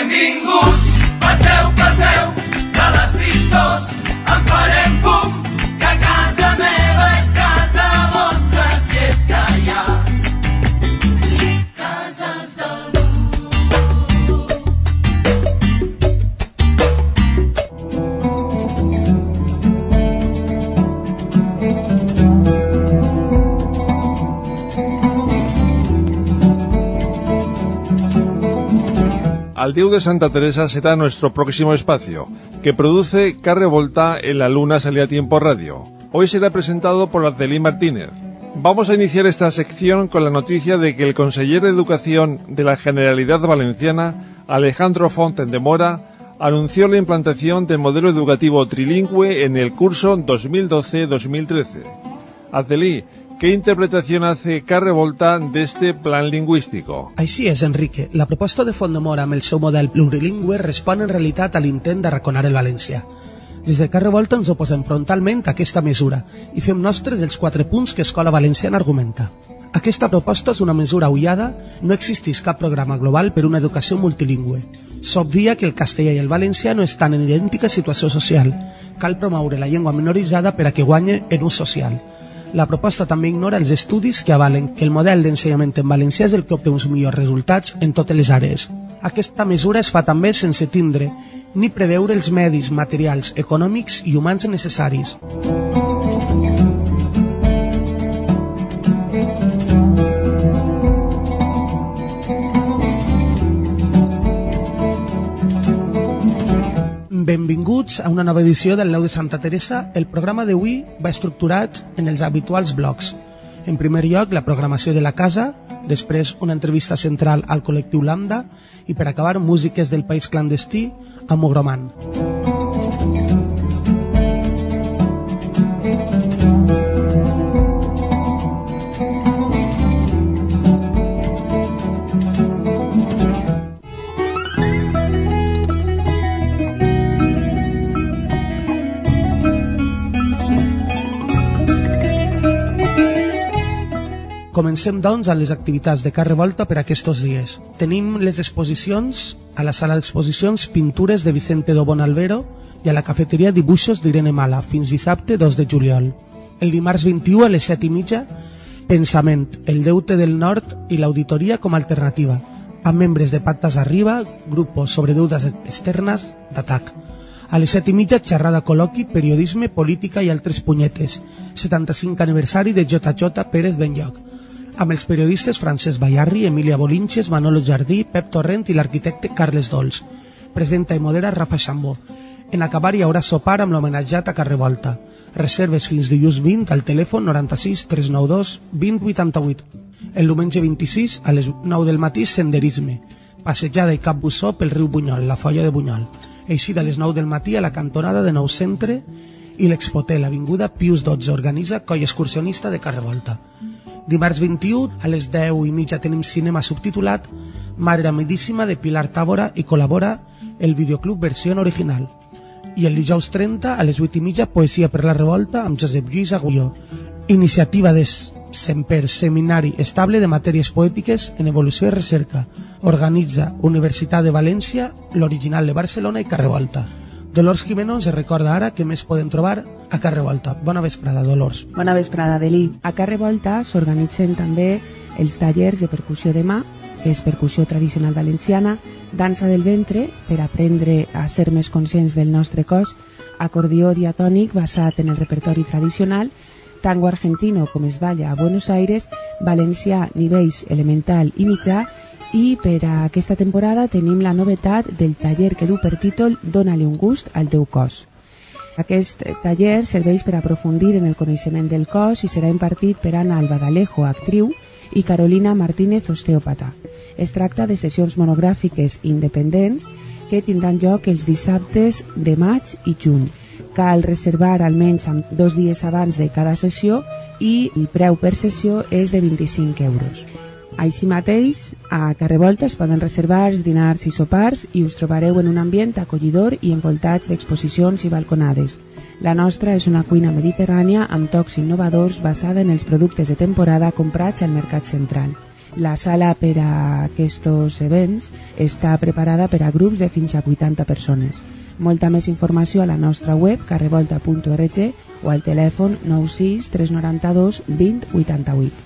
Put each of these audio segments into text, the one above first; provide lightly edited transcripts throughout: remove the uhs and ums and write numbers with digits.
Benvinguts, passeu, passeu, de les tristors en farem fum, que casa meva és casa vostra, si és que hi ha cases d'algú. Aldiu de Santa Teresa será nuestro próximo espacio, que produce Carre Volta en la Luna Salía a Tiempo Radio. Hoy será presentado por Adelí Martínez. Vamos a iniciar esta sección con la noticia de que el conseller de Educación de la Generalidad Valenciana, Alejandro Fonten de Mora, anunció la implantación del modelo educativo trilingüe en el curso 2012-2013. Adelí, ¿qué interpretación hace Carre Volta de este plan lingüístico? Així és, Enrique. La proposta de Font de Mora amb el seu model plurilingüe respon en realitat a l'intent d'arraconar el valencià. Des de Carre Volta ens oposem frontalment a aquesta mesura i fem nostres els 4 punts que Escola Valenciana argumenta. Aquesta proposta és una mesura ullada, no existeix cap programa global per una educació multilingüe. S'obvia que el castellà i el valencià no estan en idèntica situació social. Cal promoure la llengua minoritzada per a que guanye en ús social. La proposta també ignora els estudis que avalen que el model d'ensenyament en valencià és el que obté uns millors resultats en totes les àrees. Aquesta mesura es fa també sense tindre ni preveure els medis materials, econòmics i humans necessaris. Benvinguts a una nova edició del Lau de Santa Teresa. El programa d'avui va estructurat en els habituals blocs. En primer lloc, la programació de la casa, després una entrevista central al col·lectiu Lambda i per acabar, músiques del país clandestí amb Mogroman. Comencem, doncs, amb les activitats de Carre Volta per aquests dies. Tenim les exposicions a la sala d'exposicions Pintures de Vicente Dobón Alvero i a la cafeteria Dibuixos d'Irene Mala fins dissabte 2 de juliol. El dimarts 21 a les 7:30, Pensament, el deute del nord i l'auditoria com a alternativa, amb membres de Patas Arriba, grup sobre deudes externes d'ATAC. A les 7:30, xerrada col·loqui, periodisme, política i altres punyetes. 75 aniversari de JJ Pérez Benlloc, amb els periodistes Francesc Bayarri, Emília Bolinches, Manolo Jardí, Pep Torrent i l'arquitecte Carles Dols. Presenta i modera Rafa Xambó. En acabar hi haurà sopar amb l'homenatjat a Carre Volta. Reserves fins dilluns 20 al telèfon 96 392 2088. El diumenge 26 a les 9 del matí senderisme, passejada i capbussó pel riu Bunyol, la Folla de Bunyol. Així de les 9 del matí a la cantonada de Nou Centre i l'Expoté, l'avinguda Pius XII, organitza Coll Excursionista de Carre Volta. Dimarts 21 a les 10:30 tenim cinema subtitulat Madre Amidíssima de Pilar Tàbora i col·labora el videoclub versió original. I el dijous 30 a les 8:30 Poesia per la Revolta amb Josep Lluís Agulló. Iniciativa de Semper, Seminari Estable de Matèries Poètiques en Evolució i Recerca. Organitza Universitat de València, l'Original de Barcelona i Carre Volta. Dolors Jimeno ens recorda ara què més poden trobar a Carre Volta. Bona vesprada, Dolors. Bona vesprada, Adelí. A Carre Volta s'organitzen també els tallers de percussió de mà, que és percussió tradicional valenciana, dansa del ventre, per aprendre a ser més conscients del nostre cos, acordió diatònic basat en el repertori tradicional, tango argentino com es balla a Buenos Aires, valencià nivells elemental i mitjà, i per a aquesta temporada tenim la novetat del taller que du per títol Dóna-li un gust al teu cos. Aquest taller serveix per aprofundir en el coneixement del cos i serà impartit per Ana Albadalejo, actriu, i Carolina Martínez, osteòpata. Es tracta de sessions monogràfiques independents que tindran lloc els dissabtes de maig i juny. Cal reservar almenys 2 dies abans de cada sessió i el preu per sessió és de 25 euros. Així mateix, a Carre Volta es poden reservar els dinars i sopars i us trobareu en un ambient acollidor i envoltats d'exposicions i balconades. La nostra és una cuina mediterrània amb tocs innovadors basada en els productes de temporada comprats al mercat central. La sala per a aquests events està preparada per a grups de fins a 80 persones. Molta més informació a la nostra web carrevolta.org o al telèfon 96 392 20 88.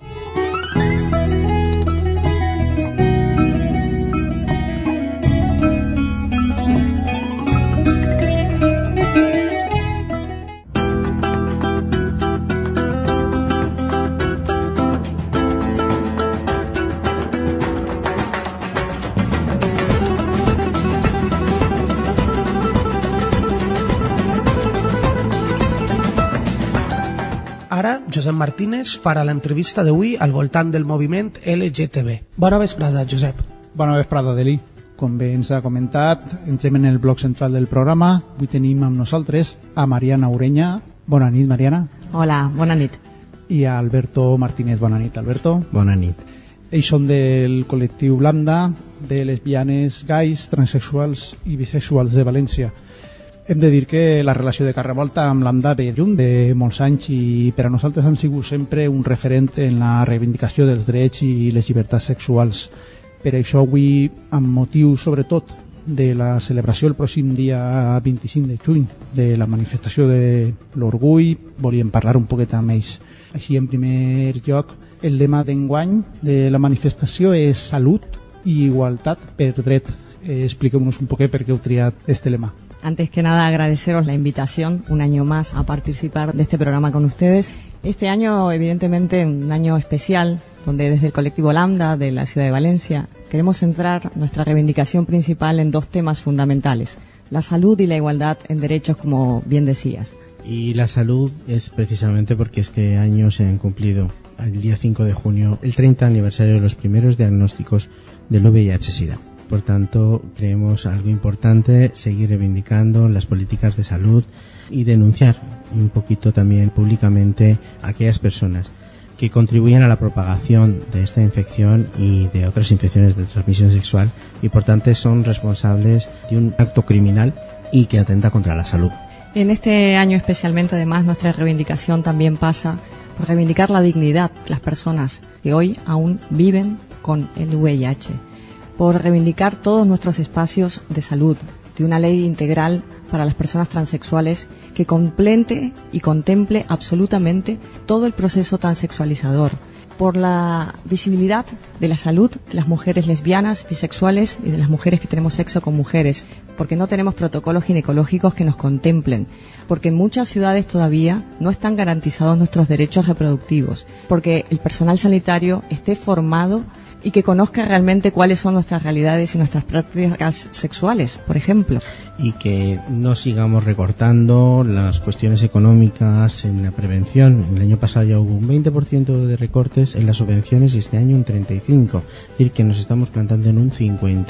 Ara, Josep Martínez farà l'entrevista d'avui al voltant del moviment LGTB. Bona vesprada, Josep. Bona vesprada, Deli. Com bé ens ha comentat, entrem en el bloc central del programa. Avui tenim amb nosaltres a Mariana Ureña. Bona nit, Mariana. Hola, bona nit. I a Alberto Martínez. Bona nit, Alberto. Bona nit. Ells són del col·lectiu Lambda, de lesbianes, gais, transexuals i bisexuals de València. Hem de dir que la relació de Carrevolta amb Lambda ve lluny de molts anys i per a nosaltres han sigut sempre un referent en la reivindicació dels drets i les llibertats sexuals. Per això avui, amb motiu sobretot de la celebració el pròxim dia 25 de juny de la manifestació de l'orgull, volíem parlar un poquet amb ells. Així, en primer lloc, el lema d'enguany de la manifestació és salut i igualtat per dret. Expliqueu-nos un poquet per què heu triat este lema. Antes que nada, agradeceros la invitación un año más a participar de este programa con ustedes. Este año, evidentemente, un año especial, donde desde el colectivo Lambda de la ciudad de Valencia queremos centrar nuestra reivindicación principal en dos temas fundamentales: la salud y la igualdad en derechos, como bien decías. Y la salud es precisamente porque este año se han cumplido, el día 5 de junio, el 30 aniversario de los primeros diagnósticos del VIH-Sida. Por tanto, creemos algo importante seguir reivindicando las políticas de salud y denunciar un poquito también públicamente a aquellas personas que contribuyen a la propagación de esta infección y de otras infecciones de transmisión sexual y por tanto son responsables de un acto criminal y que atenta contra la salud. En este año especialmente, además, nuestra reivindicación también pasa por reivindicar la dignidad de las personas que hoy aún viven con el VIH. Por reivindicar todos nuestros espacios de salud, de una ley integral para las personas transexuales que complete y contemple absolutamente todo el proceso transexualizador, por la visibilidad de la salud de las mujeres lesbianas, bisexuales y de las mujeres que tenemos sexo con mujeres, porque no tenemos protocolos ginecológicos que nos contemplen, porque en muchas ciudades todavía no están garantizados nuestros derechos reproductivos, porque el personal sanitario esté formado y que conozca realmente cuáles son nuestras realidades y nuestras prácticas sexuales, por ejemplo. Y que no sigamos recortando las cuestiones económicas en la prevención. El año pasado ya hubo un 20% de recortes en las subvenciones y este año un 35%. Es decir, que nos estamos plantando en un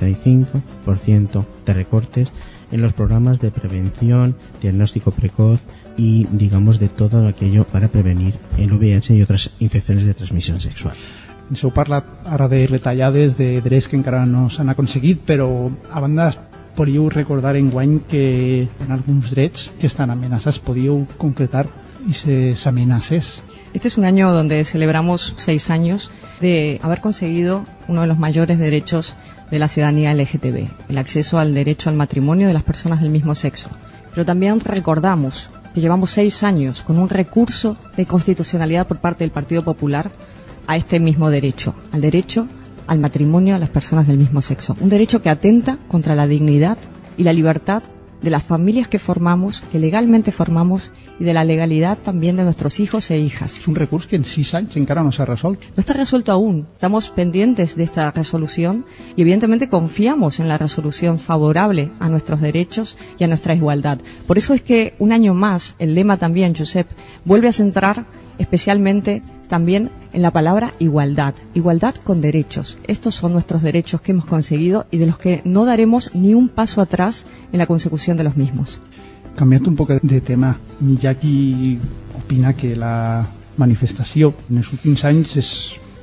55% de recortes en los programas de prevención, diagnóstico precoz y, digamos, de todo aquello para prevenir el VIH y otras infecciones de transmisión sexual. Ens heu parlat ara de retallades de drets que encara no s'han aconseguit, però a banda podríeu recordar enguany que en alguns drets que estan amenaçats podíeu concretar aquestes amenaces. Este es un año donde celebramos 6 años de haber conseguido uno de los mayores derechos de la ciudadanía LGTB, el acceso al derecho al matrimonio de las personas del mismo sexo. Pero también recordamos que llevamos 6 años con un recurso de constitucionalidad por parte del Partido Popular a este mismo derecho, al derecho al matrimonio a las personas del mismo sexo. Un derecho que atenta contra la dignidad y la libertad de las familias que formamos, que legalmente formamos, y de la legalidad también de nuestros hijos e hijas. És un recurs que en 6 anys encara no s'ha resolt. No está resuelto aún. Estamos pendientes de esta resolución y evidentemente confiamos en la resolución favorable a nuestros derechos y a nuestra igualdad. Por eso es que un año más el lema también, Josep, vuelve a centrar especialmente también en la palabra igualdad, igualdad con derechos. Estos son nuestros derechos que hemos conseguido y de los que no daremos ni un paso atrás en la consecución de los mismos. Canviant un poc de tema, hi ha qui opina que la manifestació en els últims anys és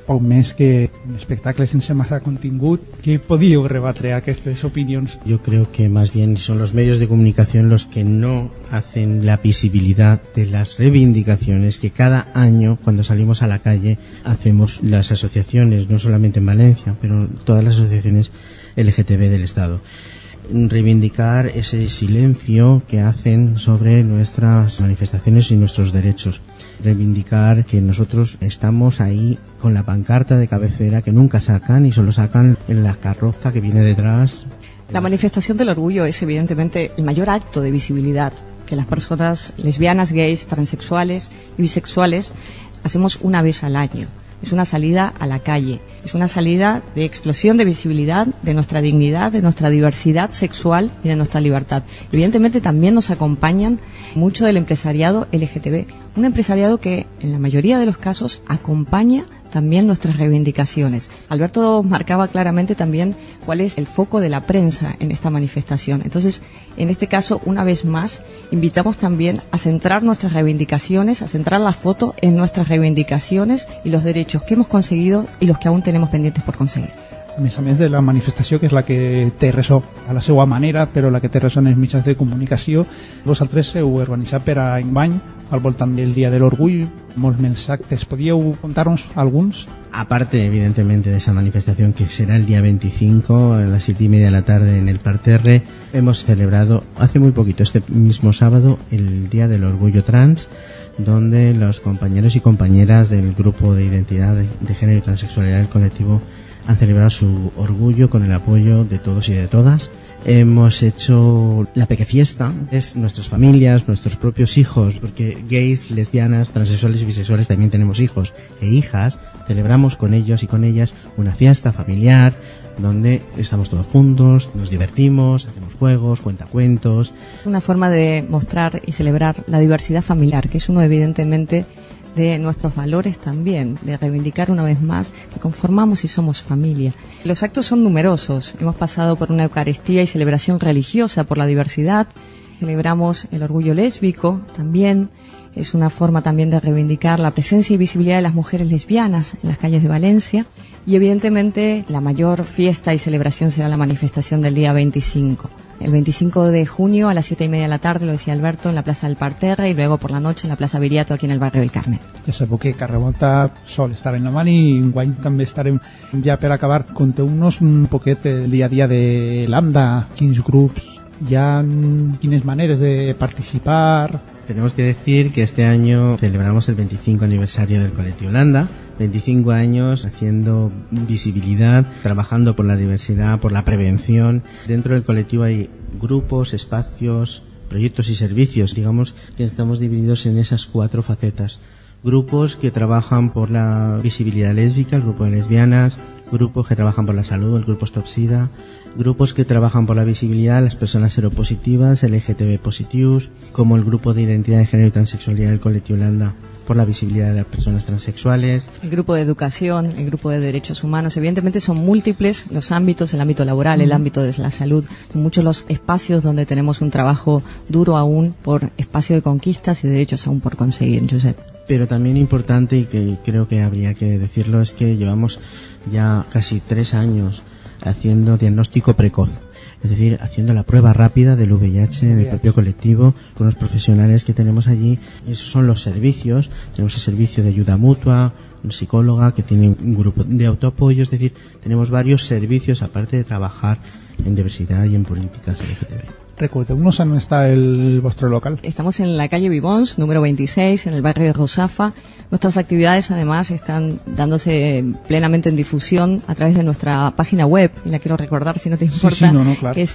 poc més que un espectacle sense massa contingut. Què podíeu rebatre aquestes opinions? Yo creo que más bien son los medios de comunicación los que no hacen la visibilidad de las reivindicaciones que cada año, cuando salimos a la calle, hacemos las asociaciones, no solamente en Valencia, pero todas las asociaciones LGTB del Estado. Reivindicar ese silencio que hacen sobre nuestras manifestaciones y nuestros derechos. Reivindicar que nosotros estamos ahí con la pancarta de cabecera que nunca sacan y solo sacan en la carroza que viene detrás. La manifestación del orgullo es evidentemente el mayor acto de visibilidad que las personas lesbianas, gays, transexuales y bisexuales hacemos una vez al año. Es una salida a la calle, es una salida de explosión de visibilidad de nuestra dignidad, de nuestra diversidad sexual y de nuestra libertad. Evidentemente también nos acompañan mucho del empresariado LGTB, un empresariado que en la mayoría de los casos acompaña también nuestras reivindicaciones. Alberto marcaba claramente también cuál es el foco de la prensa en esta manifestación. Entonces, en este caso, una vez más, invitamos también a centrar nuestras reivindicaciones, a centrar la foto en nuestras reivindicacions y los derechos que hemos conseguido y los que aún tenemos pendientes por conseguir. A més de la manifestació, que és la que té ressò a la seva manera, però la que té ressò en els mitjans de comunicació, vosaltres heu organitzat per a enguany al voltant del Dia de l'Orgull molts més actes. Podíeu contar-nos alguns? Aparte, evidentemente, de esa manifestación que será el día 25 a las 7:30 de la tarde en el Parterre, hemos celebrado hace muy poquito, este mismo sábado, el Día del Orgullo Trans, donde los compañeros y compañeras del grupo de identidad de género y transexualidad del colectivo han celebrado su orgullo con el apoyo de todos y de todas. Hemos hecho la pequefiesta, es nuestras familias, nuestros propios hijos, porque gays, lesbianas, transexuales y bisexuales también tenemos hijos e hijas. Celebramos con ellos y con ellas una fiesta familiar donde estamos todos juntos, nos divertimos, hacemos juegos, cuentacuentos. Una forma de mostrar y celebrar la diversidad familiar, que es uno evidentemente de nuestros valores también, de reivindicar una vez más que conformamos y somos familia. Los actos son numerosos. Hemos pasado por una Eucaristía y celebración religiosa por la diversidad. Celebramos el orgullo lésbico también. Es una forma también de reivindicar la presencia y visibilidad de las mujeres lesbianas en las calles de Valencia. Y evidentemente la mayor fiesta y celebración será la manifestación del día 25. El 25 de junio a las 7:30 de la tarde, lo decía Alberto, en la Plaza del Parterre y luego por la noche en la Plaza Viriato aquí en el barrio del Carmen. Ja sabeu que Carrevolta sol estar en la mà i enguany també estarem. Ja per acabar, conteu-nos un poquet el dia a dia de Lambda, quins grups hi ha, quines maneres de participar. Tenemos que decir que este año celebramos el 25 aniversario del colectivo Lambda, 25 años haciendo visibilidad, trabajando por la diversidad, por la prevención. Dentro del colectivo hay grupos, espacios, proyectos y servicios. Digamos que estamos divididos en esas 4 facetas. Grupos que trabajan por la visibilidad lésbica, el grupo de lesbianas, grupos que trabajan por la salud, el grupo Stop SIDA, grupos que trabajan por la visibilidad de las personas seropositivas, LGTB positivos, como el grupo de identidad de género y transexualidad del colectivo Lambda, por la visibilidad de las personas transexuales. El grupo de educación, el grupo de derechos humanos, evidentemente son múltiples los ámbitos, el ámbito laboral, el ámbito de la salud, muchos los espacios donde tenemos un trabajo duro aún por espacio de conquistas y derechos aún por conseguir, Josep. Pero también importante, y que creo que habría que decirlo, es que llevamos ya casi 3 años haciendo diagnóstico precoz. Es decir, haciendo la prueba rápida del VIH en el propio colectivo con los profesionales que tenemos allí. Esos son los servicios. Tenemos el servicio de ayuda mutua, una psicóloga que tiene un grupo de autoapoyo. Es decir, tenemos varios servicios aparte de trabajar en diversidad y en políticas LGTB. Recordeu-nos on està el vostre local. Estamos en la calle Vivons, número 26, en el barrio de Ruzafa. Nuestras actividades además están dándose plenamente en difusión a través de nuestra página web, y la quiero recordar si no te importa, claro. que es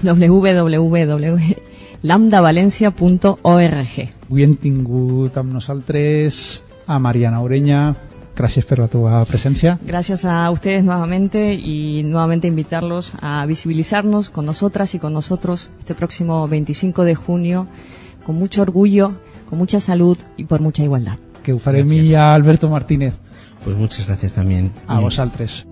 www.lambdavalencia.org. Avui hem tingut amb nosaltres a Mariana Ureña. Gracias por tu presencia. Gracias a ustedes nuevamente y nuevamente invitarlos a visibilizarnos con nosotras y con nosotros este próximo 25 de junio con mucho orgullo, con mucha salud y por mucha igualdad. Que ho farem i a Alberto Martínez. Pues muchas gracias también. A vosaltres.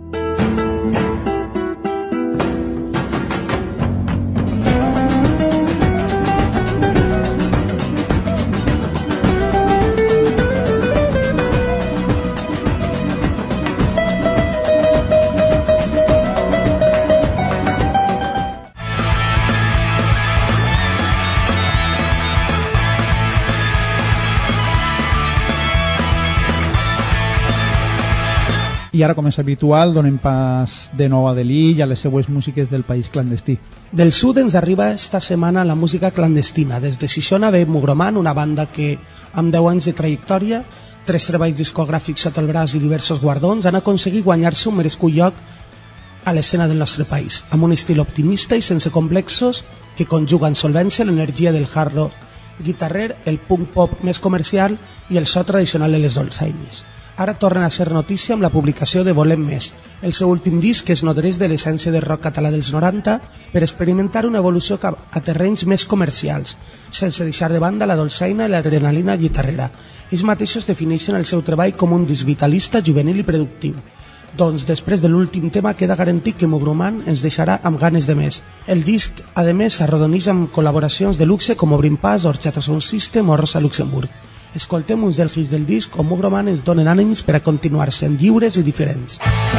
I ara, com és habitual, donem pas de nou a Delí i a les seues músiques del país clandestí. Del sud ens arriba esta setmana la música clandestina. Des de Xixona ve Mugroman, una banda que, amb 10 anys de trajectòria, 3 treballs discogràfics sota el braç i diversos guardons, han aconseguit guanyar-se un merescut lloc a l'escena del nostre país, amb un estil optimista i sense complexos que conjuga en solvència l'energia del hard rock guitarrer, el punk pop més comercial i el so tradicional de les dolçaines. Ara tornen a ser notícia amb la publicació de Volem Més, el seu últim disc que es nodreix de l'essència del rock català dels 90 per experimentar una evolució cap a terrenys més comercials, sense deixar de banda la dolçaina i l'adrenalina guitarrera. Ells mateixos defineixen el seu treball com un disc vitalista, juvenil i productiu. Doncs després de l'últim tema queda garantit que Mugroman ens deixarà amb ganes de més. El disc, a més, s'arrodoneix amb col·laboracions de luxe com Obrim Pas, Horchata Sound System o Rosa Luxemburg. Escoltem uns dels hits del disc on Mugroman ens donen ànims per a continuar sent lliures i diferents.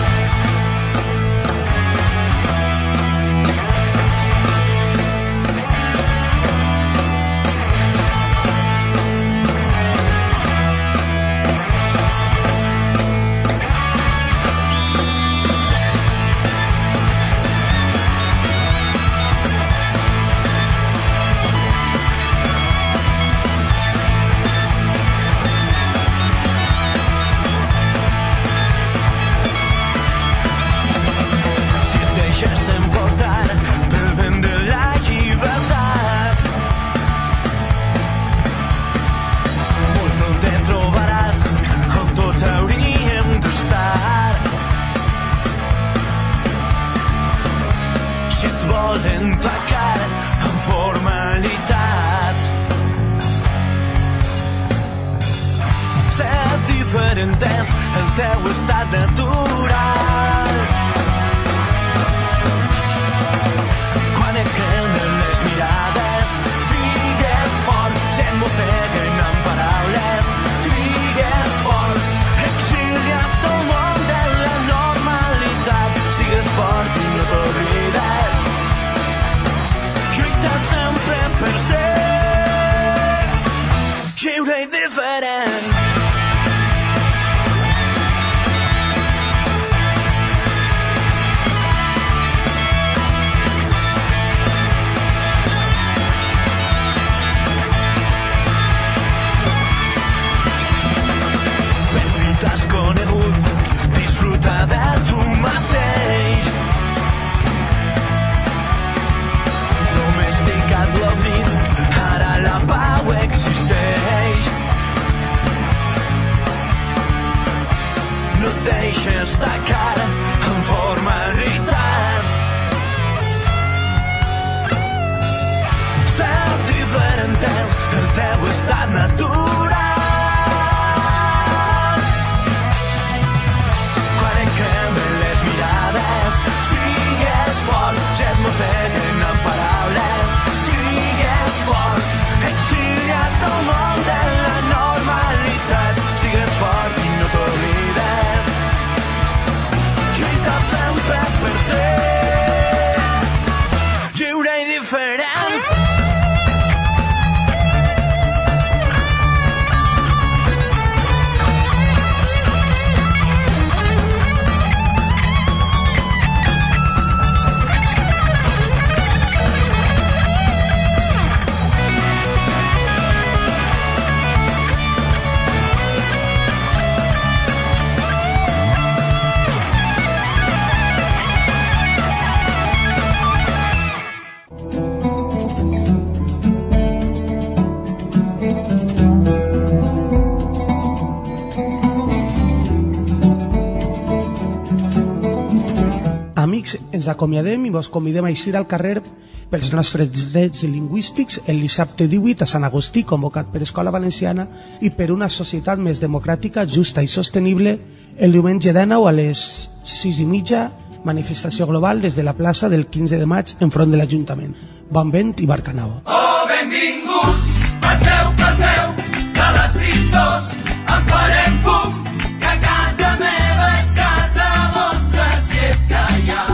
Amics, ens acomiadem i vos convidem a eixir al carrer pels nostres drets lingüístics el dissabte 18 a Sant Agustí, convocat per Escola Valenciana i per una societat més democràtica, justa i sostenible, el diumenge 19 a les 6:30, manifestació global des de la plaça del 15 de maig enfront de l'Ajuntament. Bon vent i barcanao. Oh, benvinguts, passeu, passeu, de les tristors en farem fum, que casa meva és casa vostra, si és que hi ha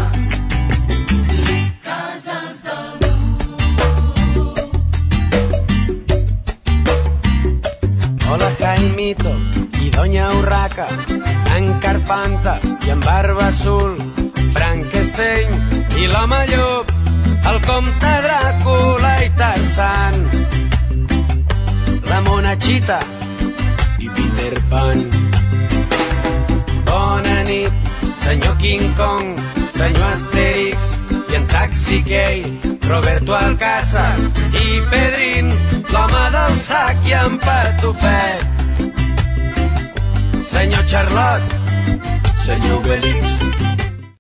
cases d'algú. Hola Jaimito y doña Urraca, en Carpanta i en Barba Azul, Frankenstein i l'home llop, el comte Dràcula i Tarzan, la Monachita i Peter Pan. Bona nit, senyor King Kong, senyor Asterix i en Taxi Key, Roberto Alcázar i Pedrín, l'home del sac i en Patufet. Senyor Charlotte, senyor Obelix,